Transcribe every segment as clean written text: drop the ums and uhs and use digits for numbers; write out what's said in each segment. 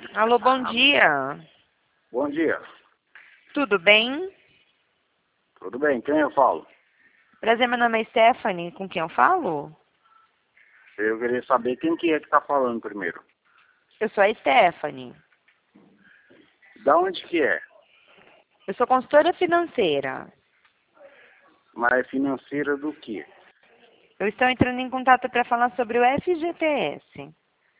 Alô, bom dia. Bom dia. Tudo bem? Tudo bem? Quem eu falo? Prazer, meu nome é Stephanie. Com quem eu falo? Eu queria saber quem que é que tá falando primeiro. Eu sou a Stephanie. Da onde que é? Eu sou consultora financeira. Mas é financeira do quê? Eu estou entrando em contato para falar sobre o FGTS.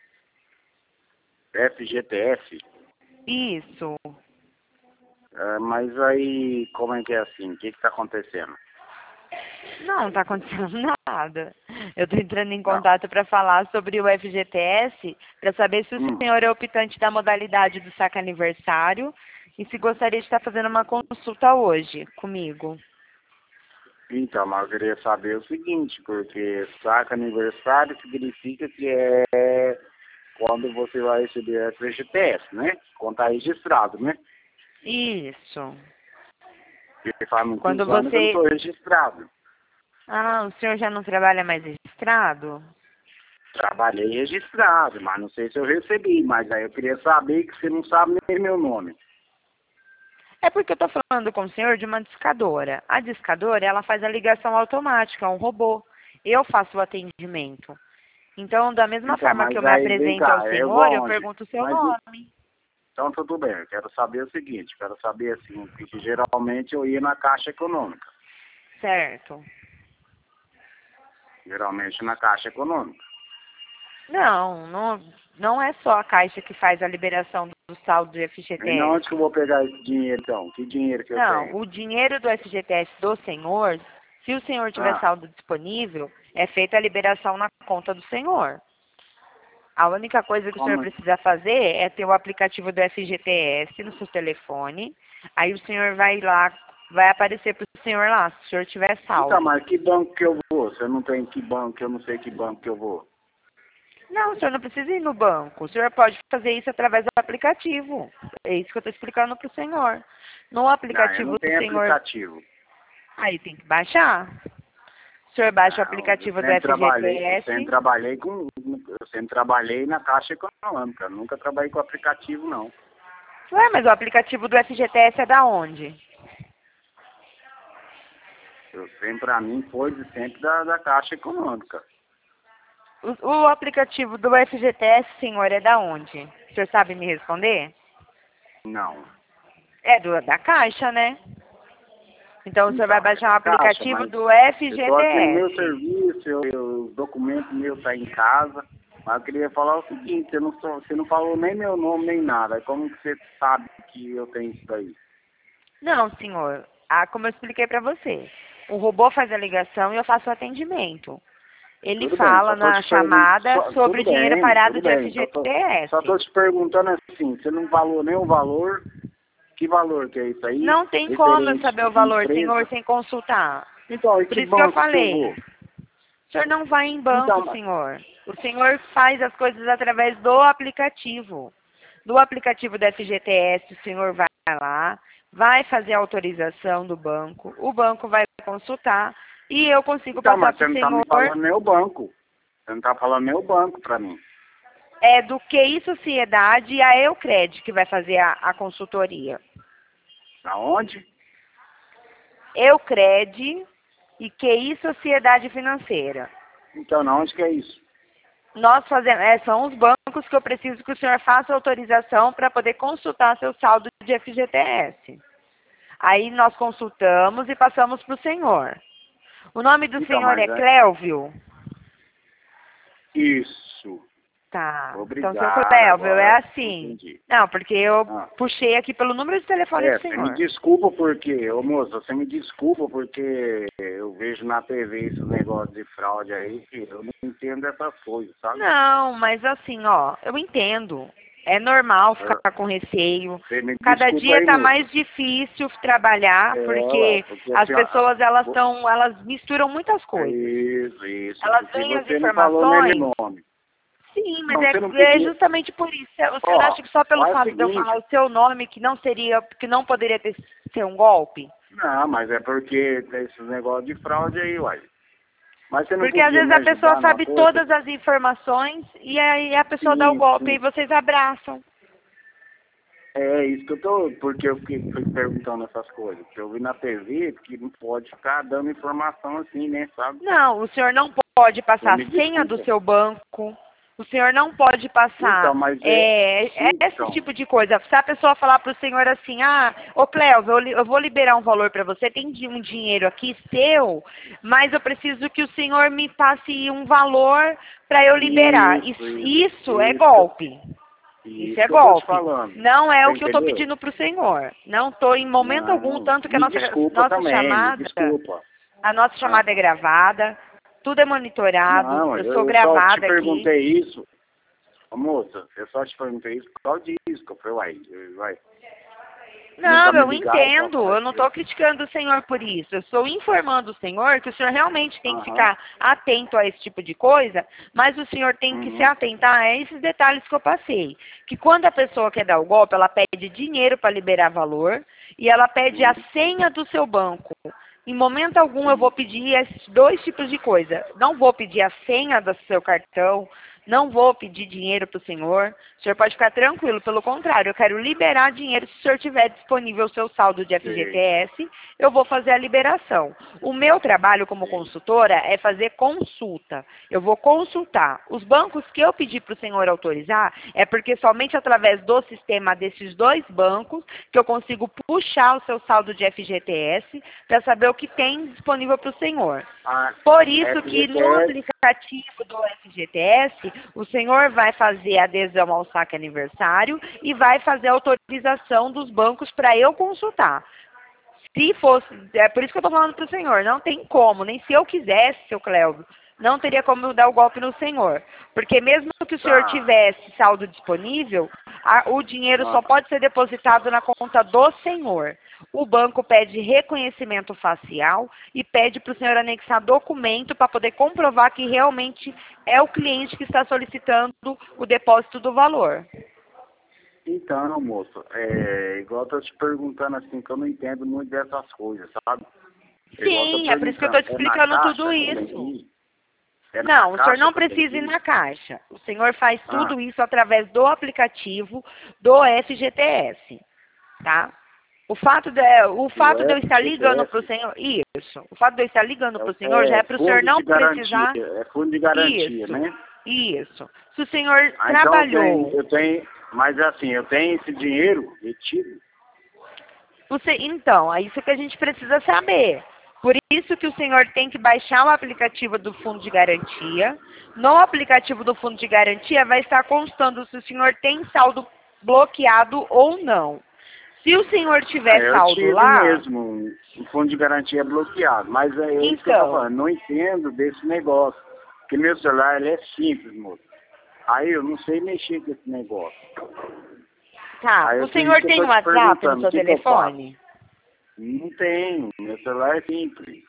FGTS? Isso. Mas aí, como é que é assim? O que que tá acontecendo? Não está acontecendo nada. Eu estou entrando em Não. contato para falar sobre o FGTS, para saber se o senhor é optante da modalidade do saque aniversário e se gostaria de estar fazendo uma consulta hoje comigo. Então, mas eu queria saber o seguinte, porque saca aniversário significa que é quando você vai receber FGTS, né? Quando tá registrado, né? Isso. Porque faz muitos Quando anos que eu não você... tô registrado. Ah, o senhor já não trabalha mais registrado? Trabalhei registrado, mas não sei se eu recebi. Mas aí eu queria saber que você não sabe nem meu nome. É porque eu estou falando com o senhor de uma discadora. A discadora, ela faz a ligação automática, é um robô. Eu faço o atendimento. Então, da mesma Então, forma que mas eu me aí vem apresento ao cá, eu vou senhor, eu aonde? pergunto o seu Mas nome. então tudo bem, eu quero saber o seguinte, quero saber assim, porque geralmente eu ia na Caixa Econômica. Certo. Geralmente na Caixa Econômica. Não é só a Caixa que faz a liberação do saldo do E na onde que eu FGTS. vou pegar esse dinheiro então? Que dinheiro que eu Não, tenho? o dinheiro do FGTS do senhor, se o senhor tiver Ah, saldo disponível, é feita a liberação na conta do senhor. A única coisa que o senhor como? precisa fazer é ter o aplicativo do FGTS no seu telefone. Aí o senhor vai lá, vai aparecer para o senhor lá, se o senhor tiver Então, saldo. mas que banco que eu vou? Se eu não tenho que banco, eu não sei que banco que eu vou. Não, o senhor não precisa ir no banco. O senhor pode fazer isso através do aplicativo. É isso que eu estou explicando para o senhor. No Não, eu aplicativo não do tenho senhor, aplicativo. aí tem que baixar. O senhor baixa o Não, aplicativo do FGTS. eu sempre trabalhei na Caixa Econômica, nunca trabalhei com aplicativo não. Ué, mas o aplicativo do FGTS é da onde? Eu sempre, pra mim, foi de sempre da Caixa Econômica. O aplicativo do FGTS, senhor, é da onde? O senhor sabe me responder? Não. É da Caixa, né? Então o senhor vai Então, é baixar o da Caixa, aplicativo mas do eu tô aqui no meu FGTS. serviço, o documento meu tá em casa, mas eu queria falar o seguinte, você não falou nem meu nome, nem nada. Como que você sabe que eu tenho isso daí? Não, senhor. Ah, como eu expliquei para você. O robô faz a ligação e eu faço o atendimento. Ele Tudo bem, fala só tô na te perguntando, chamada sobre o dinheiro parado tudo de bem. Só tô FGTS. te perguntando assim, você não falou nem o valor, que valor que é isso aí? Não tem como eu Referente saber o de valor, senhor, empresa. sem consultar. Então, e Por que isso que eu banco que eu falei. vou? O senhor não vai em banco, Então, senhor. O senhor faz as coisas através do aplicativo. Do aplicativo da FGTS, o senhor vai lá, vai fazer a autorização do banco, o banco vai consultar e eu consigo passar mas para você o não tá me senhor falando nem o banco. Você não tá falando nem o banco pra mim. do QI Sociedade e a Eucred que vai fazer a consultoria. Aonde? Eucred e QI Sociedade Financeira. Então, na onde que é isso? Nós fazemos, são os bancos que eu preciso que o senhor faça autorização para poder consultar seu saldo de FGTS. Aí nós consultamos e passamos para o senhor. O nome do Então, senhor mas é é Clévio? isso. Tá. Então, seu Obrigado, Clévio, é agora assim. entendi. Não, porque eu Ah. puxei aqui pelo número de telefone do Você me senhor. desculpa porque, ô moça, você me desculpa porque eu vejo na TV esses negócios de fraude aí, que eu não entendo essas coisas, sabe? Não, mas assim, ó, eu entendo. É normal ficar com receio. Você me Cada desculpa dia aí, tá moça. mais difícil trabalhar Ué, porque porque as assim, pessoas elas misturam muitas é coisas. isso, Elas porque veem as você não falou nem meu informações. nome. Sim, mas Não, você não é pediu. justamente por isso. O senhor Ó, acha que só pelo faz o fato de eu falar seguinte. o seu nome que não seria, que não poderia ser um golpe? Não, mas é porque tem esses negócios de fraude aí, uai. Mas você não Porque às podia vezes me a pessoa ajudar numa sabe coisa? todas as informações e aí a pessoa dá o Sim, golpe e sim. vocês abraçam. É isso que eu tô, porque eu fui perguntando essas coisas. Porque eu vi na TV que não pode ficar dando informação assim, né, sabe? Não, o senhor não pode passar Me a senha do desculpa. seu banco. O senhor não pode passar Então, mas esse então, tipo de coisa. Se a pessoa falar para o senhor assim, ô Cléo, eu vou liberar um valor para você, tem um dinheiro aqui seu, mas eu preciso que o senhor me passe um valor para eu liberar. Isso é golpe. Isso isso é que eu tô te golpe. falando. Não é Você o que eu estou entendeu? pedindo para o senhor. Não estou em momento algum, Não, tanto que a me desculpa nossa também, me chamada. desculpa. A nossa Ah, chamada é gravada, tudo é monitorado, não, eu sou eu só te gravada aqui. perguntei isso. Ô, moça, eu só te perguntei isso por causa disso. Que eu falei, vai. Nunca Não, me eu ligaram pra entendo, falar eu não isso. estou criticando o senhor por isso. Eu estou informando o senhor que o senhor realmente tem que Aham. ficar atento a esse tipo de coisa, mas o senhor tem que se Uhum. atentar a esses detalhes que eu passei. Que quando a pessoa quer dar o golpe, ela pede dinheiro para liberar valor e ela pede a Sim, senha do seu banco. Em momento algum eu vou sim. pedir esses dois tipos de coisa. Não vou pedir a senha do seu cartão, não vou pedir dinheiro para o senhor. O senhor pode ficar tranquilo, pelo contrário, eu quero liberar dinheiro se o senhor tiver disponível o seu saldo de Sei, FGTS, eu vou fazer a liberação. O meu trabalho como sei. consultora é fazer consulta. Eu vou consultar. Os bancos que eu pedi para o senhor autorizar é porque somente através do sistema desses dois bancos que eu consigo puxar o seu saldo de FGTS para saber o que tem disponível para o senhor. A Por isso que no FGTS, aplicativo do FGTS, o senhor vai fazer adesão ao saque aniversário e vai fazer a autorização dos bancos para eu consultar. Se fosse, é por isso que eu estou falando para o senhor, não tem como, nem se eu quisesse, seu Cléo, não teria como eu dar o golpe no senhor. Porque mesmo que o senhor tá. tivesse saldo disponível, o dinheiro só Ah, pode ser depositado na conta do senhor. O banco pede reconhecimento facial e pede para o senhor anexar documento para poder comprovar que realmente é o cliente que está solicitando o depósito do valor. então, moço, igual eu tô te perguntando assim, que eu não entendo muito dessas coisas, sabe? Igual eu tô Sim, é por isso que eu estou perguntando, te é na explicando tudo caixa que tem que isso. ir? É na Não, o senhor caixa não que eu tenho precisa que ir ir? na caixa. O senhor faz Ah, tudo isso através do aplicativo do FGTS, tá? do O fato de eu estar ligando para o FGTS, senhor, isso. O fato de eu estar ligando para o senhor já é é para o senhor fundo não de garantia, precisar. é fundo de garantia, Isso, né? isso. Se o senhor Ah, então trabalhou, mas assim, eu tenho esse dinheiro retido. então, é isso que a gente precisa saber. Por isso que o senhor tem que baixar o aplicativo do Fundo de Garantia. No aplicativo do Fundo de Garantia vai estar constando se o senhor tem saldo bloqueado ou não. Se o senhor Ah, tiver eu saldo tive lá, mesmo um fundo de garantia bloqueado, mas é isso que eu tô então, falando, não entendo desse negócio. Porque meu celular ele é simples, moço. Aí eu não sei mexer com esse negócio. tá. Aí O é por isso senhor que eu tem tô um te WhatsApp no perguntando, o seu que que eu faço? telefone? Não tenho, meu celular é simples.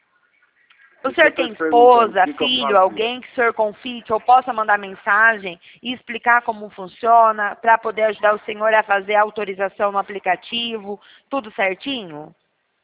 O Por isso que senhor eu tô tem te perguntando, o esposa, que que eu filho, fazia? alguém que o senhor confie, que eu possa mandar mensagem e explicar como funciona, para poder ajudar o senhor a fazer a autorização no aplicativo, tudo certinho?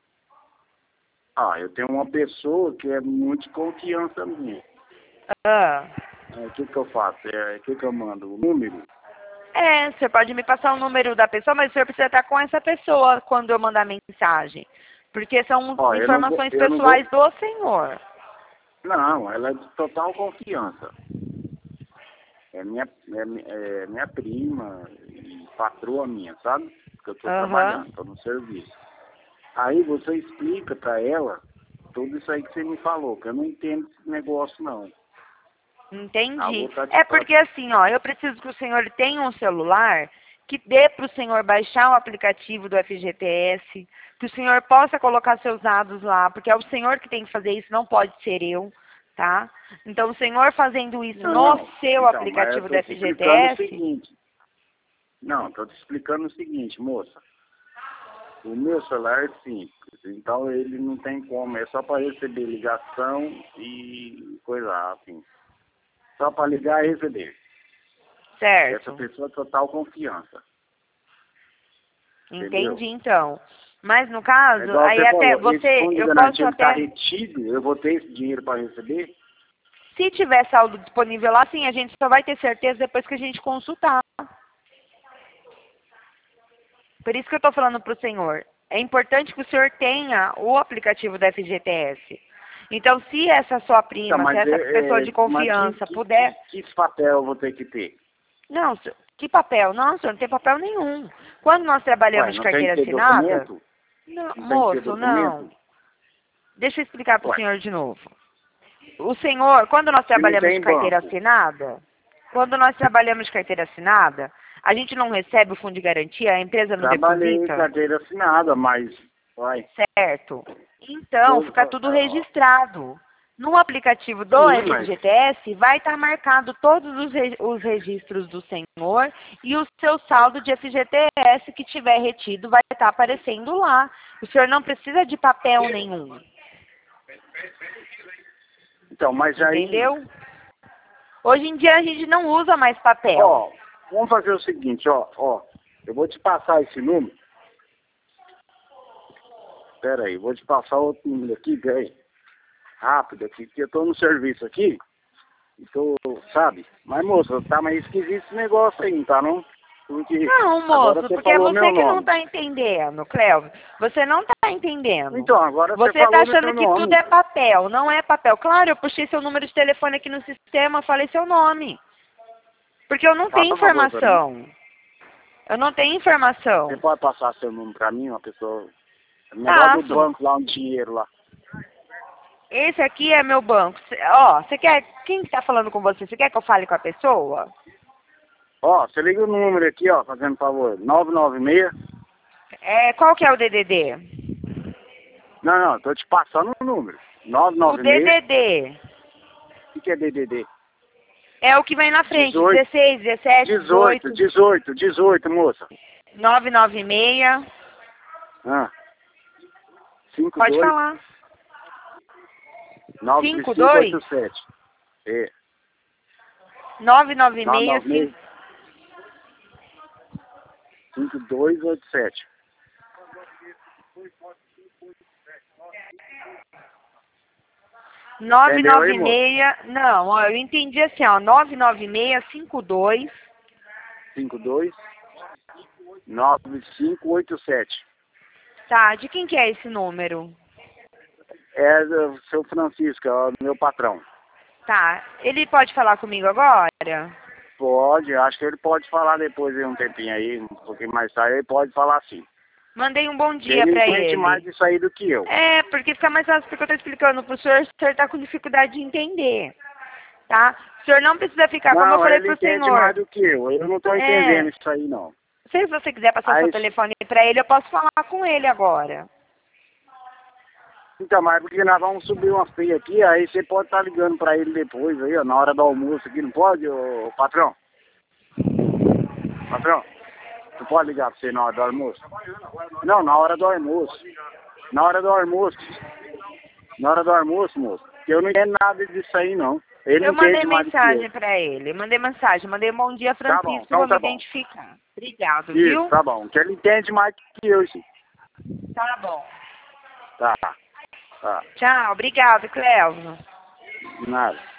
Ah, eu tenho uma pessoa que é muito de confiança minha. Ah. O que que eu faço? O que que eu mando? O número? O senhor pode me passar o número da pessoa, mas o senhor precisa estar com essa pessoa quando eu mandar mensagem. Porque são Ó, informações eu não vou. pessoais do senhor. Não, ela é de total confiança. É minha prima e patroa minha, sabe? Porque eu estou Aham. trabalhando, estou no serviço. Aí você explica para ela tudo isso aí que você me falou, que eu não entendo esse negócio não. A Entendi. outra É porque assim, ó, eu preciso que o senhor tenha um celular que dê para o senhor baixar o aplicativo do FGTS, que o senhor possa colocar seus dados lá, porque é o senhor que tem que fazer isso, não pode ser eu, tá? Então, o senhor fazendo isso no não, seu então, mas eu aplicativo do estou te explicando o FGTS, seguinte. Não, estou te explicando o seguinte, moça. O meu celular é simples, então ele não tem como, é só para receber ligação e coisa assim. Só para ligar e receber. Essa certo? pessoa é total confiança, entendeu? Entendi, então. Mas no É caso, igual aí você até falou, esse você, fundo de eu posso garantia ele está até, retido, eu vou ter esse dinheiro para receber? se tiver saldo disponível lá, sim, a gente só vai ter certeza depois que a gente consultar. Por isso que eu estou falando para o senhor. É importante que o senhor tenha o aplicativo da FGTS. Então, se essa sua prima, Tá, se essa pessoa de confiança puder... Que papel eu vou ter que ter? Não, que papel? Não, senhor, não tem papel nenhum. Quando nós trabalhamos de Ué, não tem carteira que ter assinada... documento? Não, Não tem que ter moço, documento? não. Deixa eu explicar para o Ué. senhor de novo. O senhor, quando nós Se não trabalhamos tem de carteira banco. assinada, quando nós trabalhamos de carteira assinada, a gente não recebe o fundo de garantia, a empresa não Trabalhei em deposita, carteira assinada, mas... Uai, certo? Então, fica tudo registrado. No aplicativo do sim, mas... FGTS vai estar marcado todos os registros do senhor e o seu saldo de FGTS que tiver retido vai estar aparecendo lá. O senhor não precisa de papel nenhum. Então, mas aí... Entendeu? Hoje em dia a gente não usa mais papel. Ó, vamos fazer o seguinte, ó. Eu vou te passar esse número. Pera aí, vou te passar outro número aqui, peraí. Rápido aqui, porque eu tô no serviço aqui. E tô, sabe? Mas, moça, tá meio esquisito esse negócio aí, não tá não? Porque Não, agora moço, você porque é falou você meu que não nome. está entendendo, Cléo. Você não está entendendo. Então, agora Você você está falou achando meu que nome. tudo é papel. Não é papel. Claro, eu puxei seu número de telefone aqui no sistema, falei seu nome. Porque eu não tenho Faz favor pra mim. informação. Eu não tenho informação. Você pode passar seu número pra mim, uma pessoa... O negócio do Passo. banco lá, um dinheiro lá. Esse aqui é meu banco. Ó, você quer... Quem está falando com você? Você quer que eu fale com a pessoa? Ó, você liga o número aqui, ó, fazendo favor. 996... Qual que é o DDD? Não, tô te passando o número. O 996... DDD O que é DDD? é o que vem na frente. 18. 16, 17, 18. 18, moça. 996. Ah. 52 Pode falar. 9587. É. 996. 5287. Entendeu aí, 996. Não, ó, eu entendi assim, ó. 99652. 52 9587. Tá, de quem que é esse número? É do seu Francisco, é o meu patrão. Tá, ele pode falar comigo agora? Pode, acho que ele pode falar depois de um tempinho aí, um pouquinho mais tarde, ele pode falar sim. Mandei um bom dia Ele pra entende ele. mais disso aí do que eu. É, porque fica mais fácil porque eu tô explicando pro senhor, o senhor tá com dificuldade de entender. Tá? O senhor não precisa ficar, como eu falei ele pro entende senhor. mais do que eu não tô entendendo isso aí não. Se você quiser passar o seu telefone pra ele, eu posso falar com ele agora. Então, mas porque nós vamos subir uma feia aqui, aí você pode estar ligando pra ele depois aí, ó, na hora do almoço aqui, não pode, ô patrão? Patrão, não pode ligar pra você na hora do almoço? Não, na hora do almoço. Na hora do almoço. Na hora do almoço, moço. Porque eu não entendo nada disso aí, não. Ele Eu mandei entende mais do que mensagem eu. pra ele. Mandei mensagem. Mandei um bom dia, Francisco. Tá bom, então vou tá me bom. identificar. Obrigado, Isso, viu? tá bom. Que ele entende mais do que eu, sim. Tá bom. Tá. Tchau. Obrigado, Cléo. De nada.